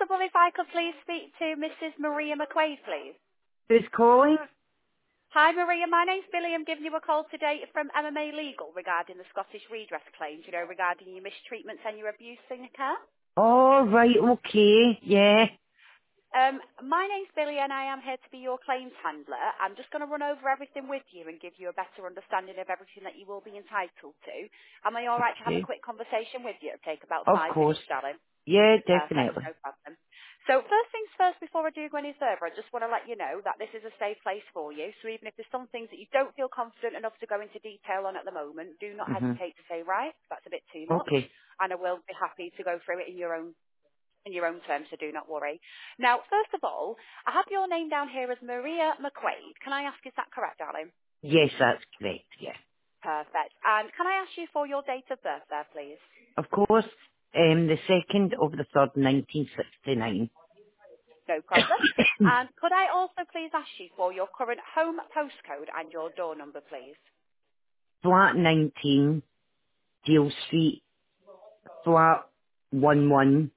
possible if I could please speak to Mrs. Maria McQuaid, please? Who's calling? Hi, Maria. My name's Billy. I'm giving you a call today from MMA Legal regarding the Scottish redress claims, regarding your mistreatments and your abuse in the car. Oh, right, okay, yeah. My name's Billy and I am here to be your claims handler. I'm just going to run over everything with you and give you a better understanding of everything that you will be entitled to. Am I all right to have a Okay. quick conversation with you? It'll take about Of 5 course. minutes, darling. Yeah, Perfect, definitely. no problem. So first things first, before I do go any further, I just want to let you know that this is a safe place for you. So even if there's some things that you don't feel confident enough to go into detail on at the moment, do not hmm hesitate to say, right, that's a bit too much. Okay. And I will be happy to go through it in your own terms, so do not worry. Now, first of all, I have your name down here as Maria McQuaid. Can I ask, is that correct, darling? Yes, that's correct, yeah. Perfect. And can I ask you for your date of birth there, please? Of course, the 2nd of the 3rd, 1969. No problem. And could I also please ask you for your current home postcode and your door number, please? Flat 19, Deal Street, flat 11,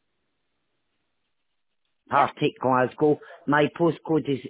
Yep. Partick, Glasgow. My postcode is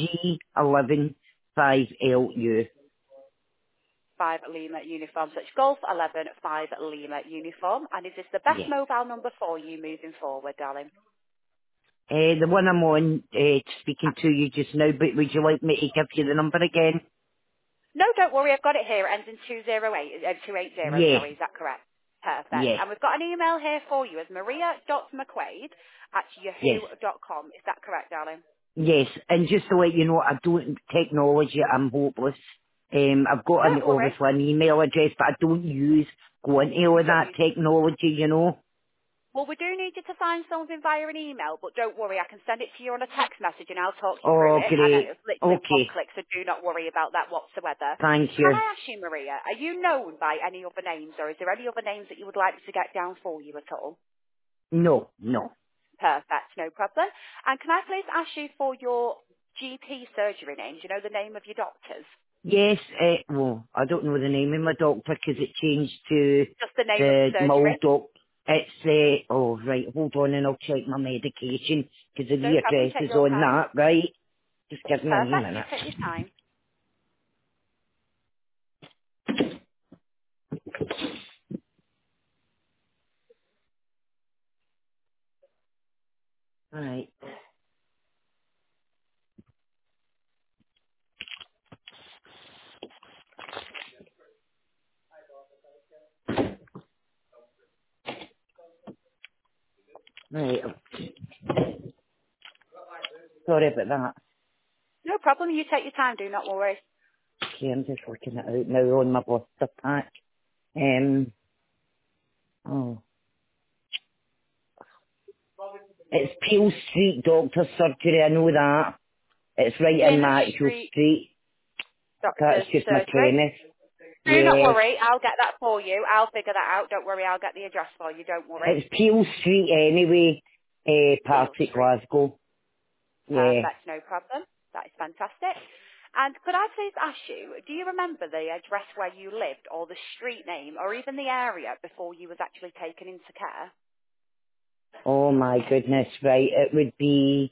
G115LU. 5 Lima uniform. So it's Golf 11 5 Lima uniform. And is this the best Yeah. mobile number for you moving forward, darling? The one I'm on, speaking to you just now, but would you like me to give you the number again? No, don't worry. I've got it here. It ends in 280, Yeah, sorry. Is that correct? Perfect. yeah, And we've got an email here for you as maria.mcquaid at yes, yahoo.com. Is that correct, darling? yes. And just to let you know, I don't, technology, I'm hopeless. I've got Don't worry. obviously an email address, but I don't use go into all You of don't that use. technology, you know. Well, we do need you to sign something via an email, but don't worry, I can send it to you on a text message and I'll talk you through Oh, it. And great. it's literally one Okay, click, so do not worry about that whatsoever. thank Can you. I ask you, Maria, are you known by any other names, or is there any other names that you would like me to get down for you at all? No, no. Perfect, no problem. And can I please ask you for your GP surgery name? Do you know the name of your doctors? Yes, well, I don't know the name of my doctor because it changed to Just the name of the my surgery? old doc. It's, oh right, hold on and I'll check my medication because the No wee problem, address take is your on time. that, right? Just give me a wee Perfect, you minute. take your time. Right, right, sorry about that. No problem, you take your time, do not worry. Okay, I'm just working it out now on my blister pack. Um, oh, it's Peel Street Doctor Surgery, I know that. It's right in Pin my actual Street street. That's Doctor's just my Surgery. chemist. Do not Yeah, worry, I'll get that for you. I'll figure that out. Don't worry, I'll get the address for you. Don't worry. it's Peel Street anyway, Peel Partick, Street. Glasgow. Yeah. Perfect, no problem. That is fantastic. And could I please ask you, do you remember the address where you lived, or the street name, or even the area before you was actually taken into care? Oh my goodness, right. It would be,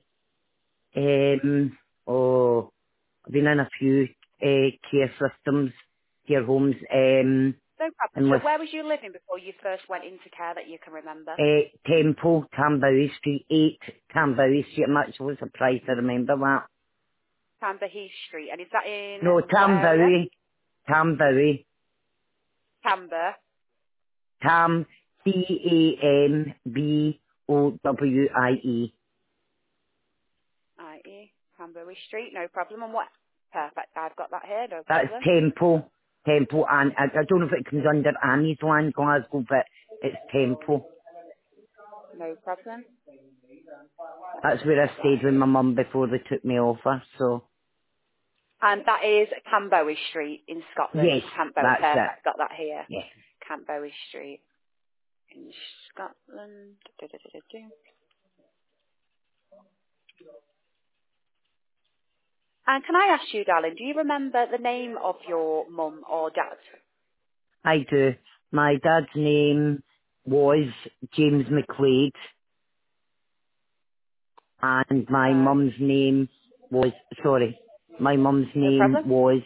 oh, I've been in a few care systems, care homes, No problem. and So with where was you living before you first went into care that you can remember? Temple, Tambowie Street, 8 Tambowie Street. I'm actually surprised I remember that. Tamber Heath Street. And is that in No, what area? Tambowie, Tamber. Tam, Tambowie. I.e. Tambury Street, no problem. And what? Perfect, I've got that here, no That's problem. Temple, and I don't know if it comes under Annie's Land, Glasgow, but it's Temple. No problem. That's where I Right. stayed with my mum before they took me off her, so. And that is Cambowie Street in Scotland. Yes, Cambowie, that's it. perfect, got that here. Yeah. Cambowie Street in Scotland. Du-du-du-du-du. And can I ask you, darling, do you remember the name of your mum or dad? I do. My dad's name was James McQuaid. and my Um, mum's name was, sorry, my mum's no name problem. was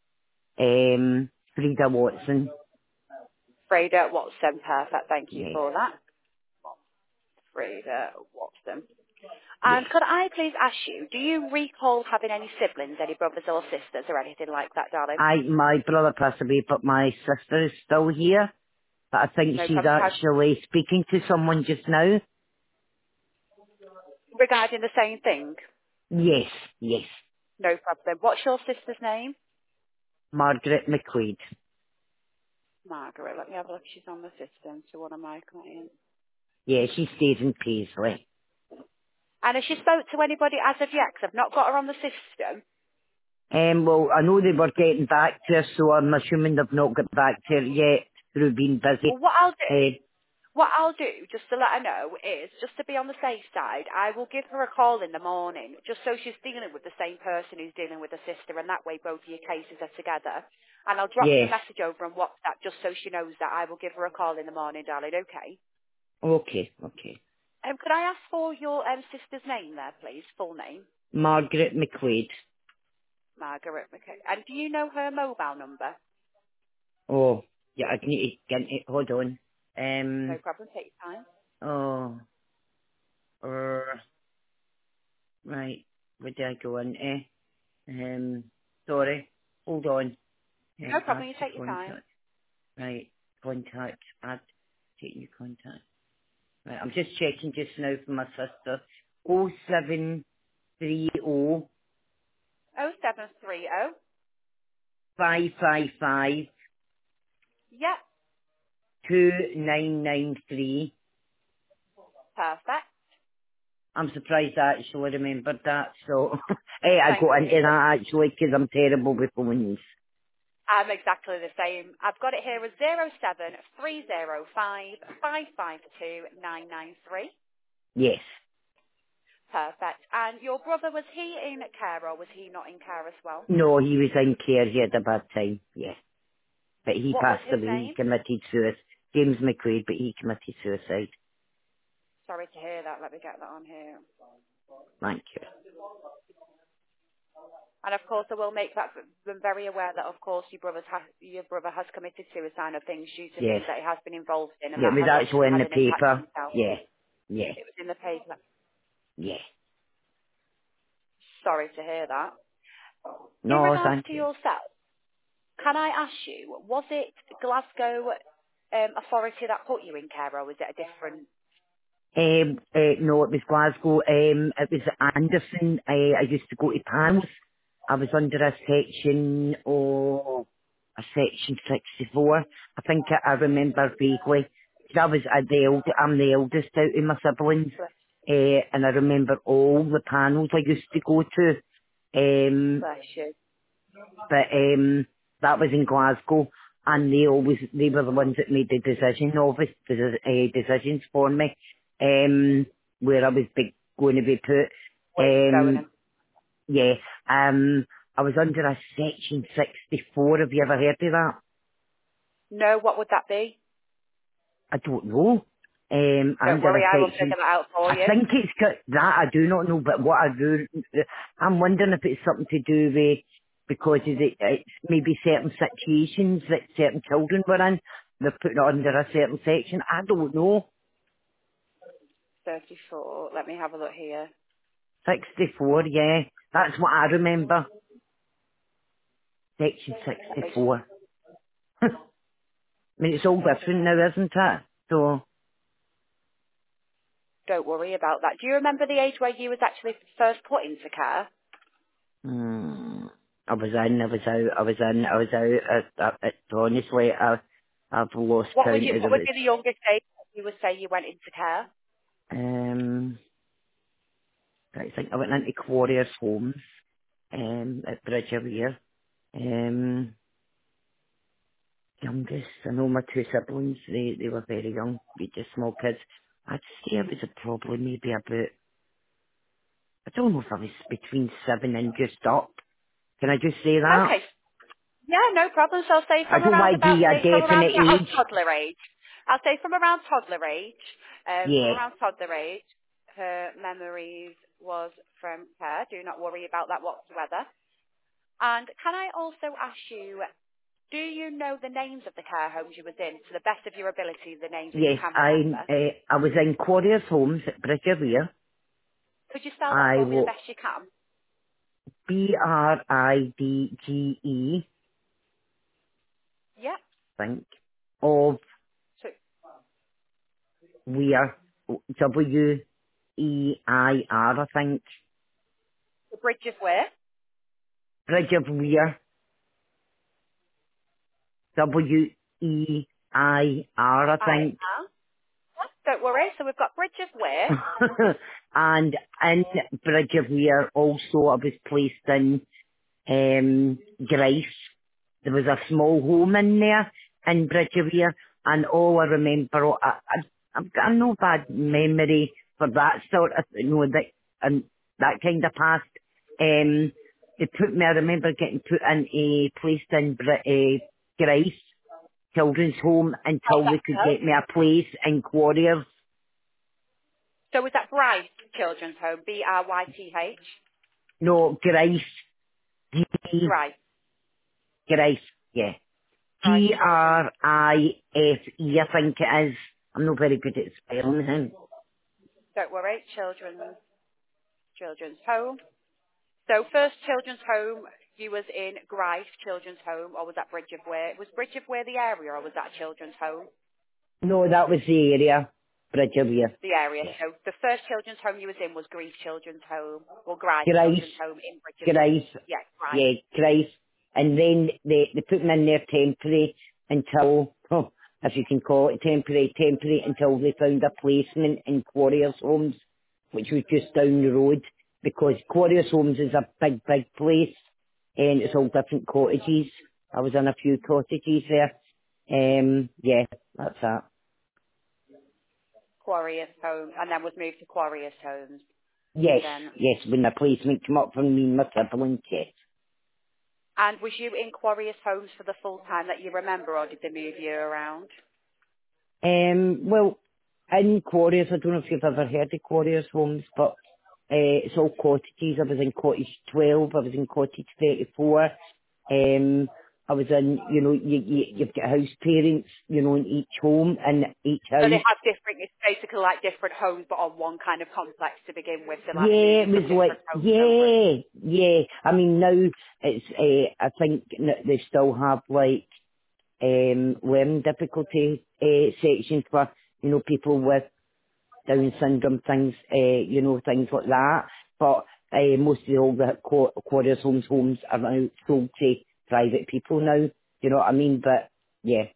Frida Watson. Freda Watson. Perfect. Thank you Yes, for that. Freda Watson. yes. And could I please ask you, do you recall having any siblings, any brothers or sisters or anything like that, darling? My brother passed away, but my sister is still here. But I think No she's problem. actually speaking to someone just now. Regarding the same thing? Yes, yes. No problem. What's your sister's name? Margaret McQuaid. Margaret. Let me have a look. She's on the system to one of my clients. Yeah, she stays in Paisley. And has she spoke to anybody as of yet? 'Cause I've not got her on the system. Well, I know they were getting back to her, so I'm assuming they've not got back to her yet through being busy. Well, Uh, what I'll do, just to let her know, is just to be on the safe side, I will give her a call in the morning, just so she's dealing with the same person who's dealing with the sister, and that way both of your cases are together. And I'll drop you a yes. message over on WhatsApp just so she knows that I will give her a call in the morning, darling. Okay. Okay, okay. Could I ask for your sister's name there, please? Full name. Margaret McQuaid. Margaret McKay. And do you know her mobile number? Oh, yeah, I need to get it. Hold on. No problem. Take your time. Oh, right. Where did I go into? Sorry. Hold on. No Add problem. You to take your time. contact. Right. Contact. Add to new contact. Right. I'm just checking just now for my sister. 0730 0730. 555 Yep. 2993. Perfect. I'm surprised I actually remembered that, so hey, I Thank got into you. that actually because I'm terrible with phones. I'm exactly the same. I've got it here as 07305552993. Yes. Perfect. And your brother, was he in care or was he not in care as well? No, he was in care, he had a bad time, yes. But he What was passed his away, he name? committed suicide. James McQuaid, but he committed suicide. Sorry to hear that. Let me get that on here. Thank you. And of course, I will make that them very aware that, of course, your brother has committed suicide of things due to Yes. things that he has been involved in, and Yeah, it that was has obviously actually in had the an impact on paper. himself. Yeah. Yeah. It was in the paper. Yeah. Sorry to hear that. In No, regards thank to you. yourself, can I ask you, was it Glasgow Authority that put you in care, or was it a different No, it was Glasgow. It was Anderson. I used to go to panels. I was under a section, a section 64. I think I remember vaguely. 'Cause I was I'm the eldest out of my siblings. And I remember all the panels I used to go to. Um, bless you? but that was in Glasgow, and they were the ones that made the decision of it, decisions for me, where I was going to be put. Where you were going? Um, yeah, I was under a section 64. Have you ever heard of that? No, what would that be? I don't know. Don't Under worry, a I will section, figure that out for I you. think it's got that. I do not know, but what I do, I'm wondering if it's something to do with because it's maybe certain situations that certain children were in. They're put it under a certain section. I don't know. 34. Let me have a look here. 64, yeah, that's what I remember. Section Let me 64. I mean, it's all different now, isn't it? So. Don't worry about that. Do you remember the age where you was actually first put into care? Mm, I was in, I was out, I was in, I was out. Honestly, I've lost count of What would it. be the youngest age that you would say you went into care? Um, I think I went into Quarriers Homes, at Bridge Aware. Um, youngest, I know my two siblings, they were very young, we just small kids. I'd say I was probably maybe about, I don't know if I was between 7 and just up. Can I just say that? Okay. Yeah, no problem. So I'll say I don't want to give you a say from around definite about age. toddler age. I'll say from around toddler age. Yeah, From around toddler age. her memories was from care. Do not worry about that whatsoever. And can I also ask you, do you know the names of the care homes you was in, to the best of your ability, the names that you Yes, can remember? I was in Quarriers Homes at Bridge of Weir. Could you spell that I for me the was best you can? BRIDGE, Yeah. think, of So, Weir, WEIR, I think. the Bridge of Weir. Bridge of Weir, WEIR, I think. I-R. Don't worry. So we've got Bridge of Weir. And in Bridge of Weir also I was placed in Grice. There was a small home in there in Bridge of Weir, and all I remember, I've got no bad memory for that sort of, that, and that kind of past. They put me, I remember getting put in a place in Grice children's home Oh, until they that's could her. get me a place in Quarriers. So was that Bryth Children's Home? Bryth. No, Grice. G, Bryth. Grice, yeah. Bryth Children's. Grife, I think it is. I'm not very good at spelling him. Don't worry. Children's Home. So first Children's Home, you was in Grife Children's Home, or was that Bridge of Weir? Was Bridge of Weir the area, or was that Children's Home? No, that was the area. Bridge of Weir. The area. Yeah. So the first Children's Home you was in was Grief Children's Home, or Grife Grice, Children's Home in Bridge of Weir. Grice, Yeah, Grife. yeah, Grice. And then they put me in there temporary until, if you can call it temporary until they found a placement in Quarriers Homes, which was just down the road, because Quarriers Homes is a big, big place, and it's all different cottages. I was in a few cottages there. Yeah, that's that. Quarriers Home, and then was moved to Quarriers Homes. Yes, Then, yes, when the placement came up from me and my siblings, yes. and was you in Quarriers Homes for the full time that you remember, or did they move you around? Well, in Quarriers, I don't know if you've ever heard of Quarriers Homes, but it's all cottages. I was in cottage 12, I was in cottage 34. I was in, you've got house parents, in each home, and each So they house. have different, it's basically like different homes, but on one kind of complex to begin with. So like they move Yeah, you it from was like, different homes over. yeah. I mean, now it's, I think they still have like, learning difficulty sections for, people with Down syndrome, things like that. But most of all the Quarriers homes are now sold to private people now. You know what I mean? But yeah.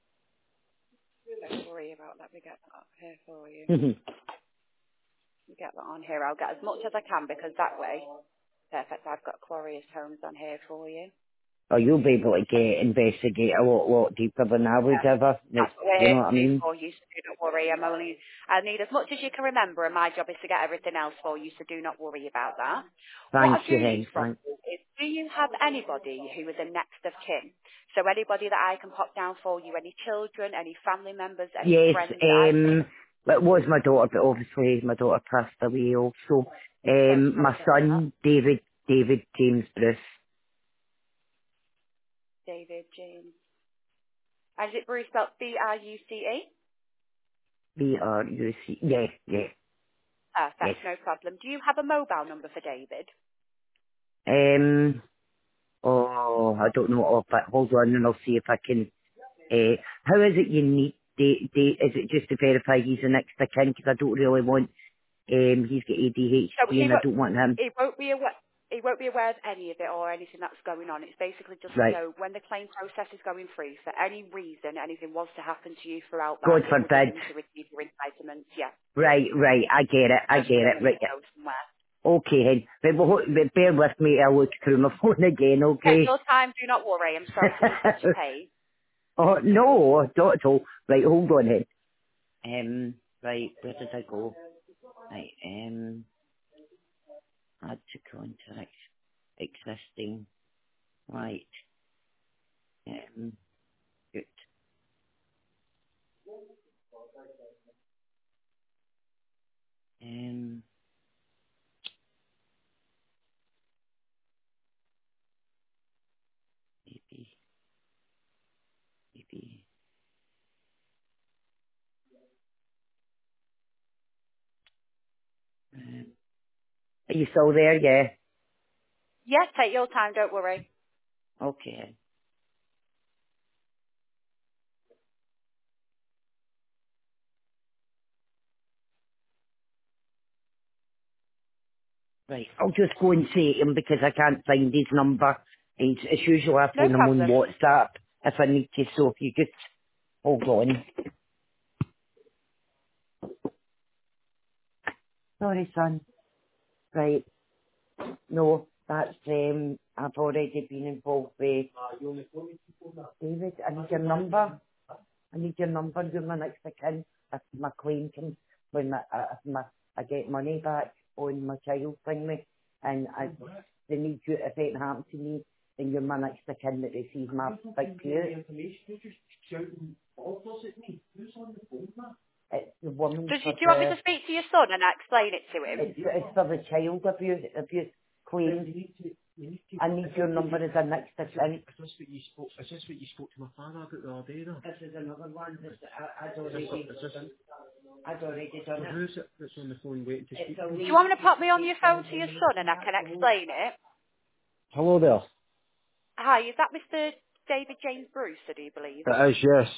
Don't worry about that. We get that up here for you. Oh, We get that on here. I'll get as much as I can because that way, perfect. I've got Quarriers Homes on here for you. you'll be able to investigate a lot deeper than I would Yeah. ever. That's what we're You know here what to I do mean? for you, so do not worry. I need as much as you can remember, and my job is to get everything else for you, so do not worry about that. What Thank I you, do need Hen. from Thank. you is, do you have anybody who is a next of kin? So anybody that I can pop down for you, any children, any family members, any Yes, friends that I can... it was my daughter, but obviously my daughter passed away also. So sorry My to hear that. son, David James Bruce, David, James. And is it Bruce spelled B-R-U-C-E? BRUC. Yeah, yes. Perfect, no problem. Do you have a mobile number for David? I don't know. Hold on and I'll see if I can. How is it you need? Is it just to verify he's the next of kin? Because I don't really want. He's got So ADHD and I don't want him. he won't be aware. He won't be aware of any of it or anything that's going on. It's basically just Right. so when the claim process is going through, for any reason, anything was to happen to you throughout God that, it would be forbid. him to receive your entitlements. Yeah, Right. I get it. just for when Right. you go somewhere. Okay, then. But bear with me. I'll look through my phone again. Take Okay. your time. Do not worry. I'm sorry to be such a pain. Oh no, not at all. Right. Hold on, then. Right. Where did I go? Right. Add to contact. Existing. Right. Good. Are you still there? Yeah. Yes, take your time, don't worry. Okay. Right. I'll just go and say to him because I can't find his number. It's usually I No phone him on problem. WhatsApp if I need to. So if you just hold on. Sorry, son. Right. No, that's I've already been involved with David. I need your number. I need your number. You're my next of kin. If my claim comes when I get money back on my child thing me, and they need you if anything happens to me, then you're my next of kin that receives my big pay. It's the woman Do for you want me the to speak to your son and explain it to him? it's for the child abuse claim. I need your number as a next of kin. Is this what you spoke to my father about the other day, though? This is another one that I'd already done it. Who's it that's on the phone waiting to speak? Do you want me to pop me on your phone to your son and I can explain it? Hello there. Hi, is that Mr. David James Bruce, I do believe? It is, yes.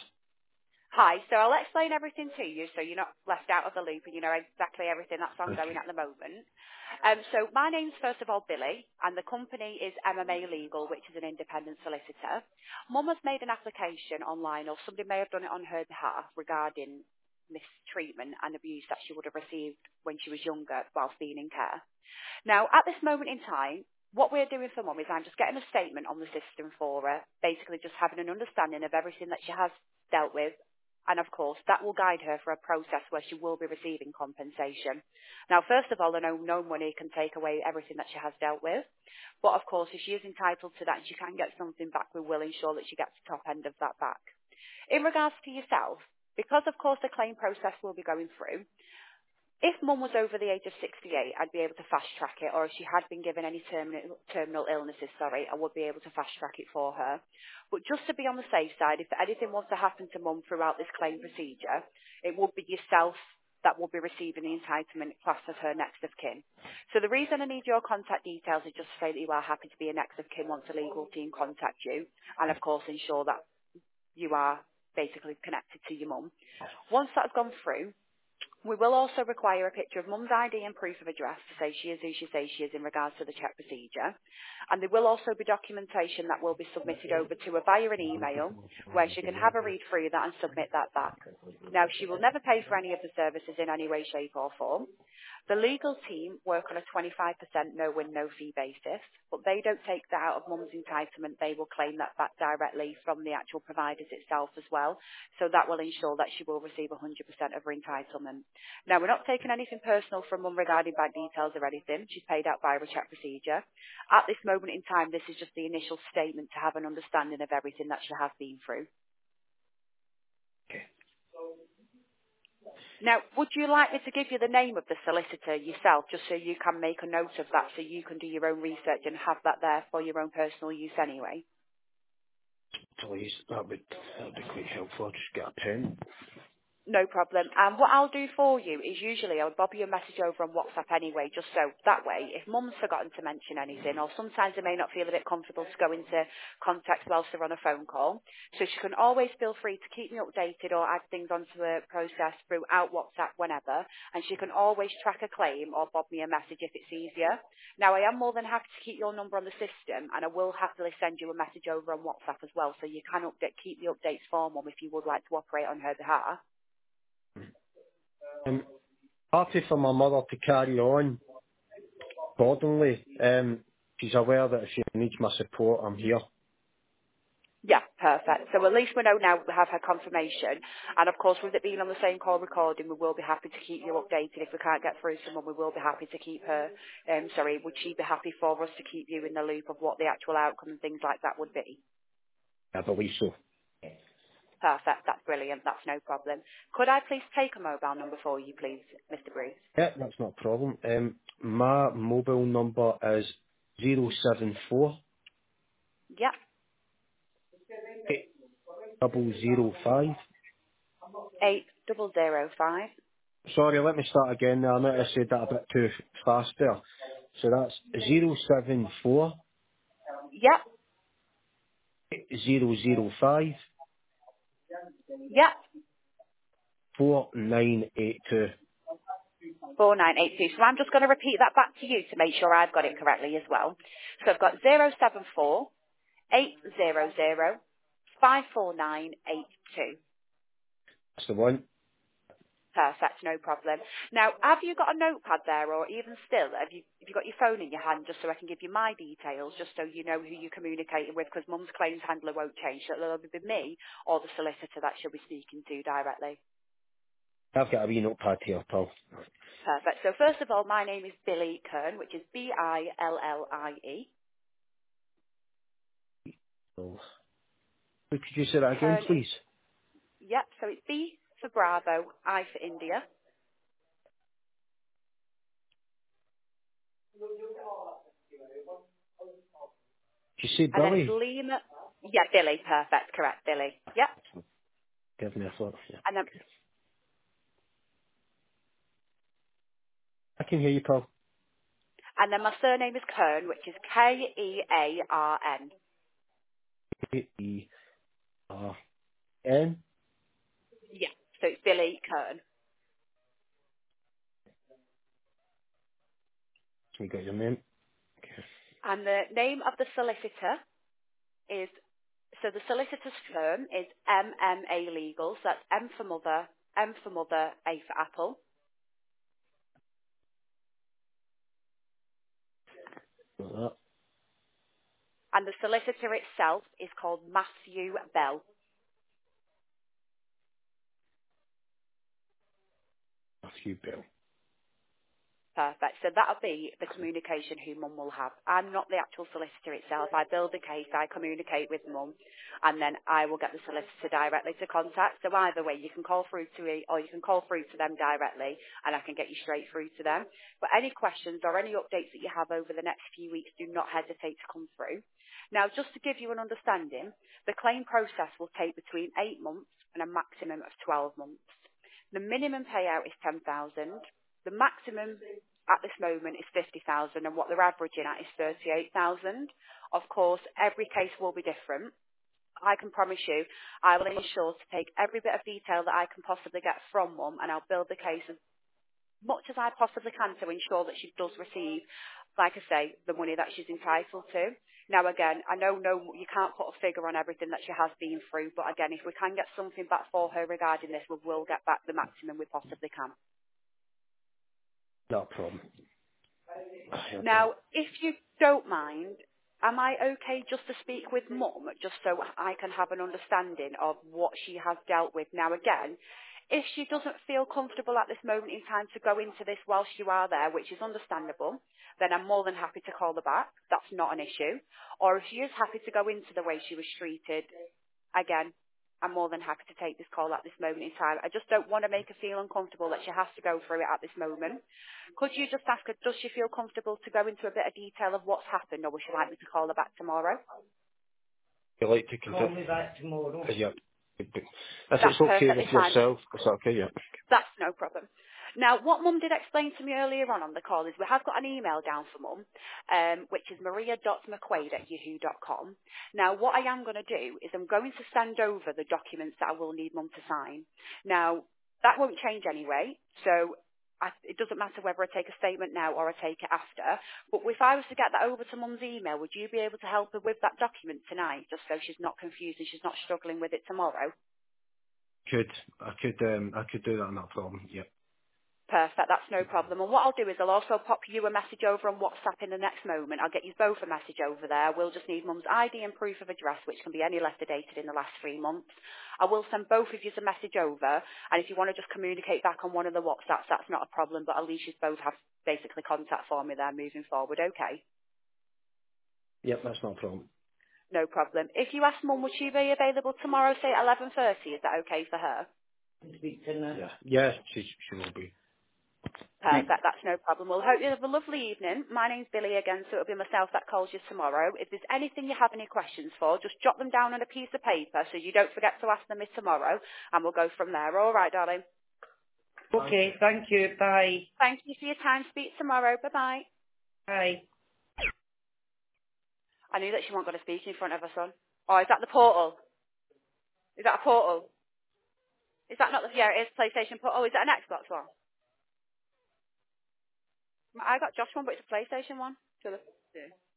Hi, so I'll explain everything to you so you're not left out of the loop and you know exactly everything that's ongoing Okay. at the moment. So my name's first of all Billy and the company is MMA Legal, which is an independent solicitor. Mum has made an application online or somebody may have done it on her behalf regarding mistreatment and abuse that she would have received when she was younger whilst being in care. Now, at this moment in time, what we're doing for Mum is I'm just getting a statement on the system for her, basically just having an understanding of everything that she has dealt with. And of course, that will guide her for a process where she will be receiving compensation. Now, first of all, I know no money can take away everything that she has dealt with. But of course, if she is entitled to that and she can get something back, we will ensure that she gets the top end of that back. In regards to yourself, because of course the claim process will be going through, if Mum was over the age of 68, I'd be able to fast track it, or if she had been given any terminal illnesses, I would be able to fast track it for her. But just to be on the safe side, if anything was to happen to Mum throughout this claim procedure, it would be yourself that will be receiving the entitlement class as her next of kin. So the reason I need your contact details is just to say that you are happy to be a next of kin once the legal team contact you, and of course ensure that you are basically connected to your mum. Once that's gone through, we will also require a picture of Mum's ID and proof of address to say she is who she says she is in regards to the check procedure. And there will also be documentation that will be submitted over to her via an email where she can have a read through that and submit that back. Now, she will never pay for any of the services in any way, shape or form. The legal team work on a 25% no-win, no-fee basis, but they don't take that out of Mum's entitlement. They will claim that back directly from the actual providers itself as well. So that will ensure that she will receive 100% of her entitlement. Now, we're not taking anything personal from Mum regarding bank details or anything. She's paid out via a check procedure. At this moment in time, this is just the initial statement to have an understanding of everything that she has been through. Now, would you like me to give you the name of the solicitor yourself, just so you can make a note of that, so you can do your own research and have that there for your own personal use anyway? Please, that'd be quite helpful. I'll just get a pen. No problem. And what I'll do for you is usually I'll bob you a message over on WhatsApp anyway, just so that way, if Mum's forgotten to mention anything, or sometimes they may not feel a bit comfortable to go into contact whilst they're on a phone call, so she can always feel free to keep me updated or add things onto the process throughout WhatsApp whenever, and she can always track a claim or bob me a message if it's easier. Now, I am more than happy to keep your number on the system, and I will happily send you a message over on WhatsApp as well, so you can keep the updates for Mum if you would like to operate on her behalf. Happy for my mother to carry on accordingly. She's aware that if she needs my support, I'm here. Yeah, perfect. So at least we know now we have her confirmation. And of course, with it being on the same call recording, we will be happy to keep you updated. If we can't get through someone, we will be happy to keep her, would she be happy for us to keep you in the loop of what the actual outcome and things like that would be? I believe so. Perfect. That's brilliant. That's no problem. Could I please take a mobile number for you, please, Mr. Bruce? Yeah, that's not a problem. My mobile number is 074 Yep. 005. 8005. Sorry, let me start again there. I might have said that a bit too fast there. So that's 074 Yep, 005 yep. 4982. 4982. So I'm just going to repeat that back to you to make sure I've got it correctly as well. So I've got 074 800 54982. That's the one. Perfect, no problem. Now, have you got a notepad there, or even still, have you got your phone in your hand, just so I can give you my details, just so you know who you're communicating with, because Mum's claims handler won't change, so it'll either be me or the solicitor that she'll be speaking to directly. I've got a wee notepad here, pal. Perfect. So first of all, my name is Billy Kern, which is Billie. So, could you say that again, Kern is, please? yep, so it's B for Bravo, I for India, Did you say and then it's Billy? Lima, yeah, Billy, perfect, correct, Billy, yep, Give me a thought. Yeah. and then I can hear you, pal. my surname is Kern, which is Kearn. Kearn. Yeah, so it's Billy Kern. We got your name. Okay. And the name of the solicitor is, so the solicitor's firm is MMA Legal, so that's M for mother, A for apple. Got that. And the solicitor itself is called Matthew Bell. Matthew Bell. Perfect. So that'll be the communication who Mum will have. I'm not the actual solicitor itself. I build a case, I communicate with Mum, and then I will get the solicitor directly to contact. So either way, you can call through to me, or you can call through to them directly, and I can get you straight through to them. But any questions or any updates that you have over the next few weeks, do not hesitate to come through. Now, just to give you an understanding, the claim process will take between 8 months and a maximum of 12 months. The minimum payout is 10,000. The maximum at this moment is 50,000, and what they're averaging at is 38,000. Of course, every case will be different. I can promise you, I will ensure to take every bit of detail that I can possibly get from Mum, and I'll build the case as much as I possibly can to ensure that she does receive, like I say, the money that she's entitled to. Now again, I know no, you can't put a figure on everything that she has been through, but again, if we can get something back for her regarding this, we will get back the maximum we possibly can. No problem. Okay. Now, if you don't mind, am I okay just to speak with Mum, just so I can have an understanding of what she has dealt with? Now, again, if she doesn't feel comfortable at this moment in time to go into this whilst you are there, which is understandable, then I'm more than happy to call her back. That's not an issue. Or if she is happy to go into the way she was treated, again, I'm more than happy to take this call at this moment in time. I just don't want to make her feel uncomfortable that she has to go through it at this moment. Could you just ask her, does she feel comfortable to go into a bit of detail of what's happened, or would she like me to call her back tomorrow? You like to Call confirm? me back tomorrow. Yeah. If That's it's okay perfectly with fine. yourself, it's okay, yeah. That's no problem. Now, what Mum did explain to me earlier on the call is we have got an email down for Mum, which is maria.mcquaid@yahoo.com. Now, what I am going to do is I'm going to send over the documents that I will need Mum to sign. Now, that won't change anyway, so it doesn't matter whether I take a statement now or I take it after. But if I was to get that over to Mum's email, would you be able to help her with that document tonight, just so she's not confused and she's not struggling with it tomorrow? I could do that, no problem, yeah. Perfect, that's no problem. And what I'll do is I'll also pop you a message over on WhatsApp in the next moment. I'll get you both a message over there. We'll just need Mum's ID and proof of address, which can be any letter dated in the last 3 months. I will send both of you a message over, and if you want to just communicate back on one of the WhatsApps, that's not a problem, but at least you both have basically contact for me there moving forward, okay? Yep, that's no problem. No problem. If you ask Mum, would she be available tomorrow, say at 11:30? Is that okay for her? Speak to her. Yeah. Yeah, she will be. Perfect, that's no problem. Well, hope you have a lovely evening. My name's Billy again, so it'll be myself that calls you tomorrow. If there's anything you have any questions for, just jot them down on a piece of paper so you don't forget to ask them tomorrow, and we'll go from there. All right, darling. Okay, thank you. Bye. Thank you for your time. Speak tomorrow. Bye-bye. Bye. I knew that she wasn't going to speak in front of her son. Oh, is that the portal? Is that a portal? Is that not the... Yeah, it is PlayStation portal. Oh, is that an Xbox one? I got Josh one, but it's a PlayStation one. So